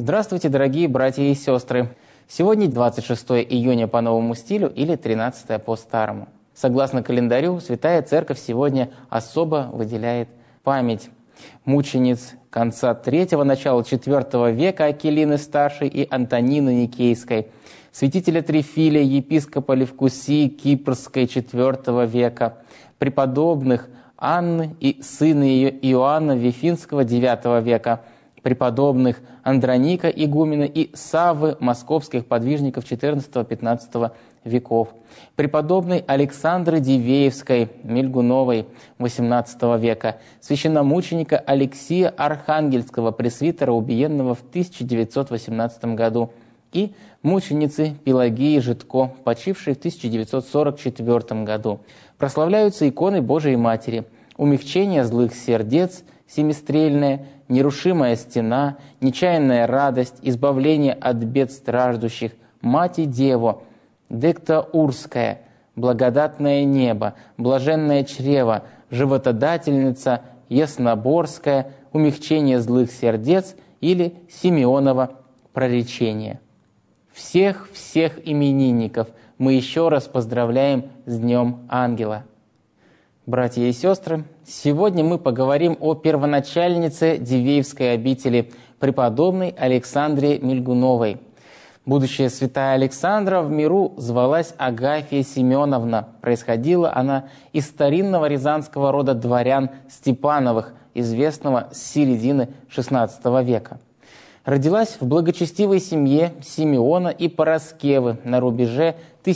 Здравствуйте, дорогие братья и сестры! Сегодня 26 июня по новому стилю или 13 по старому. Согласно календарю, Святая Церковь сегодня особо выделяет память мучениц конца III – начала IV века Акелины Старшей и Антонины Никейской, святителя Трифилия, епископа Левкусии Кипрской IV века, преподобных Анны и сына ее Иоанна Вифинского IX века, преподобных Андроника игумена и Саввы, московских подвижников XIV-XV веков, преподобной Александры Дивеевской, Мельгуновой XVIII века, священномученика Алексия Архангельского, пресвитера, убиенного в 1918 году, и мученицы Пелагии Житко, почившей в 1944 году. Прославляются иконы Божией Матери, умягчение злых сердец, семистрельная, нерушимая стена, нечаянная радость, избавление от бед страждущих, Мать и Деву, Дектаурская, благодатное небо, блаженное чрево, животодательница, Ясноборская, умягчение злых сердец или Симеоново проречение. Всех именинников мы еще раз поздравляем с Днем Ангела. Братья и сестры, сегодня мы поговорим о первоначальнице Дивеевской обители, преподобной Александре Мельгуновой. Будущая святая Александра в миру звалась Агафья Семеновна. Происходила она из старинного рязанского рода дворян Степановых, известного с середины XVI века. Родилась в благочестивой семье Симеона и Параскевы на рубеже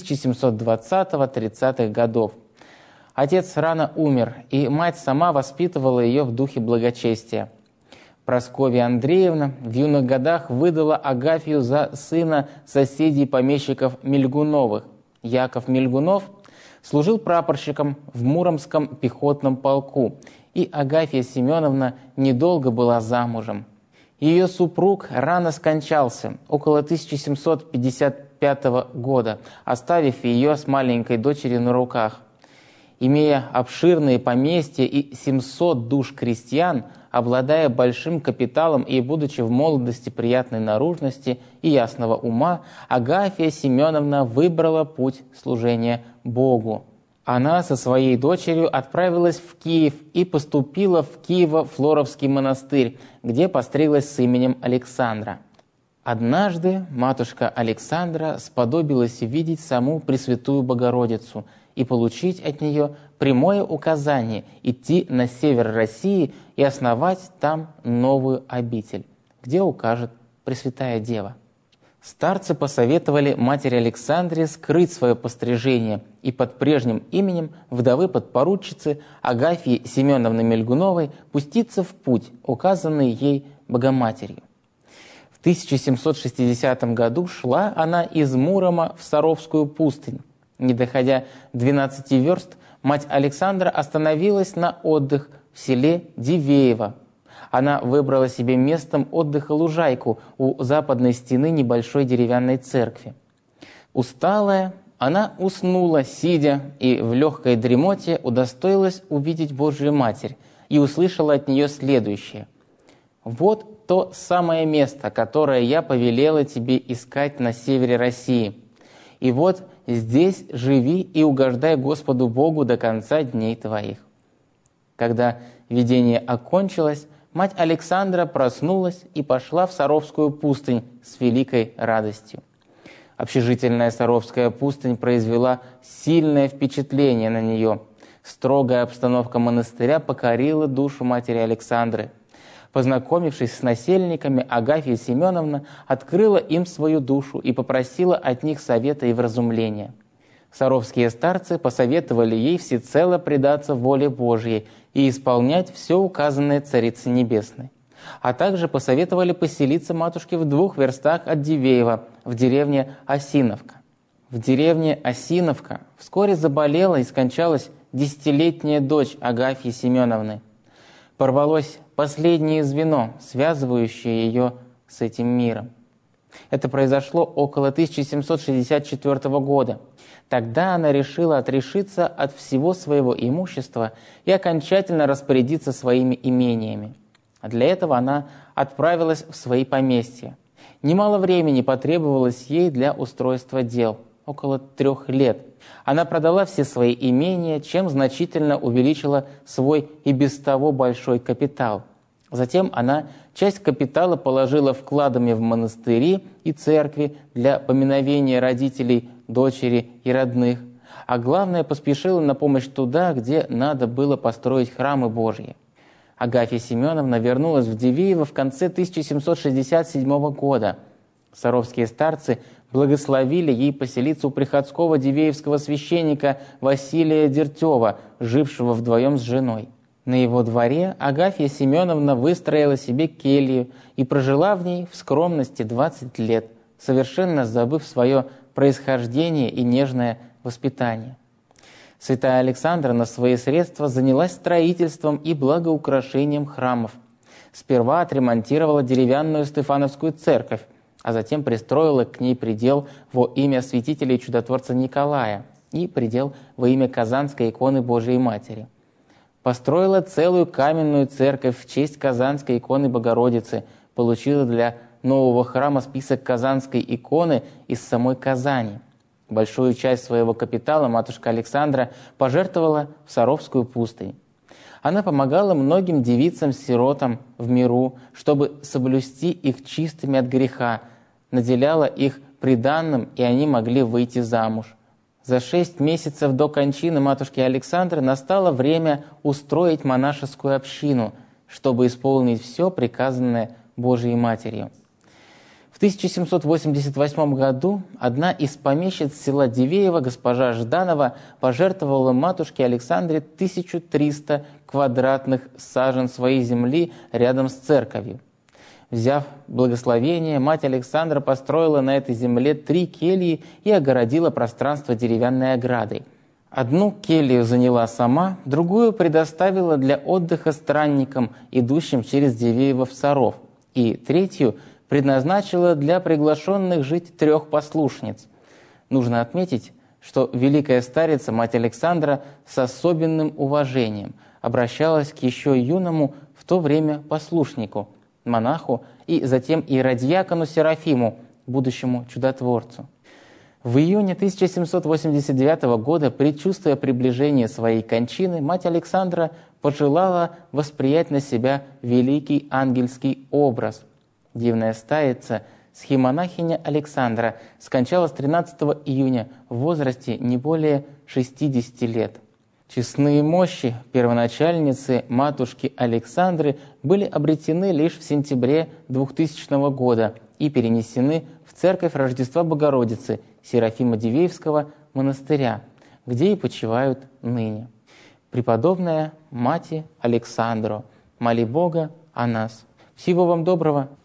1720-30-х годов. Отец рано умер, и мать сама воспитывала ее в духе благочестия. Прасковья Андреевна в юных годах выдала Агафью за сына соседей помещиков Мельгуновых. Яков Мельгунов служил прапорщиком в Муромском пехотном полку, и Агафья Семеновна недолго была замужем. Ее супруг рано скончался, около 1755 года, оставив ее с маленькой дочерью на руках. Имея обширные поместья и 700 душ крестьян, обладая большим капиталом и будучи в молодости приятной наружности и ясного ума, Агафья Семеновна выбрала путь служения Богу. Она со своей дочерью отправилась в Киев и поступила в Киево-Флоровский монастырь, где постриглась с именем Александра. Однажды матушка Александра сподобилась видеть саму Пресвятую Богородицу и получить от нее прямое указание идти на север России и основать там новую обитель, где укажет Пресвятая Дева. Старцы посоветовали матери Александре скрыть свое пострижение и под прежним именем вдовы-подпоручицы Агафьи Семеновны Мельгуновой пуститься в путь, указанный ей Богоматерью. В 1760 году шла она из Мурома в Саровскую пустынь. Не доходя 12 верст, мать Александра остановилась на отдых в селе Дивеево. Она выбрала себе местом отдыха лужайку у западной стены небольшой деревянной церкви. Усталая, она уснула, сидя, и в легкой дремоте удостоилась увидеть Божию Матерь и услышала от нее следующее: «Вот то самое место, которое я повелела тебе искать на севере России. И вот здесь живи и угождай Господу Богу до конца дней твоих». Когда видение окончилось, мать Александра проснулась и пошла в Саровскую пустынь с великой радостью. Общежительная Саровская пустынь произвела сильное впечатление на нее. Строгая обстановка монастыря покорила душу матери Александры. Познакомившись с насельниками, Агафья Семеновна открыла им свою душу и попросила от них совета и вразумления. Саровские старцы посоветовали ей всецело предаться воле Божьей и исполнять все указанное Царице Небесной. А также посоветовали поселиться матушке в 2 верстах от Дивеева, в деревне Осиновка. В деревне Осиновка вскоре заболела и скончалась 10-летняя дочь Агафьи Семеновны. Порвалось последнее звено, связывающее ее с этим миром. Это произошло около 1764 года. Тогда она решила отрешиться от всего своего имущества и окончательно распорядиться своими имениями. А для этого она отправилась в свои поместья. Немало времени потребовалось ей для устройства дел – около 3 лет. Она продала все свои имения, чем значительно увеличила свой и без того большой капитал. Затем она часть капитала положила вкладами в монастыри и церкви для поминовения родителей, дочери и родных, а главное, поспешила на помощь туда, где надо было построить храмы Божьи. Агафья Семеновна вернулась в Дивеево в конце 1767 года. Саровские старцы благословили ей поселиться у приходского дивеевского священника Василия Дертева, жившего вдвоем с женой. На его дворе Агафья Семеновна выстроила себе келью и прожила в ней в скромности 20 лет, совершенно забыв свое происхождение и нежное воспитание. Святая Александра на свои средства занялась строительством и благоукрашением храмов. Сперва отремонтировала деревянную Стефановскую церковь, а затем пристроила к ней предел во имя святителя и чудотворца Николая и предел во имя Казанской иконы Божией Матери. Построила целую каменную церковь в честь Казанской иконы Богородицы, получила для нового храма список Казанской иконы из самой Казани. Большую часть своего капитала матушка Александра пожертвовала в Саровскую пустынь. Она помогала многим девицам-сиротам в миру, чтобы соблюсти их чистыми от греха, наделяла их приданным, и они могли выйти замуж. За 6 месяцев до кончины матушки Александры настало время устроить монашескую общину, чтобы исполнить все приказанное Божией Матерью. В 1788 году одна из помещиц села Дивеево, госпожа Жданова, пожертвовала матушке Александре 1300 квадратных сажен своей земли рядом с церковью. Взяв благословение, мать Александра построила на этой земле 3 кельи и огородила пространство деревянной оградой. Одну келью заняла сама, другую предоставила для отдыха странникам, идущим через Дивеево в Саров, и третью предназначила для приглашенных жить 3 послушниц. Нужно отметить, что великая старица, мать Александра, с особенным уважением обращалась к еще юному в то время послушнику, монаху и затем иеродиакону Серафиму, будущему чудотворцу. В июне 1789 года, предчувствуя приближение своей кончины, мать Александра пожелала восприять на себя великий ангельский образ. Дивная старица, схимонахиня Александра, скончалась 13 июня в возрасте не более 60 лет. Честные мощи первоначальницы матушки Александры были обретены лишь в сентябре 2000 года и перенесены в церковь Рождества Богородицы Серафима Дивеевского монастыря, где и почивают ныне. Преподобная Мати Александру, моли Бога о нас. Всего вам доброго!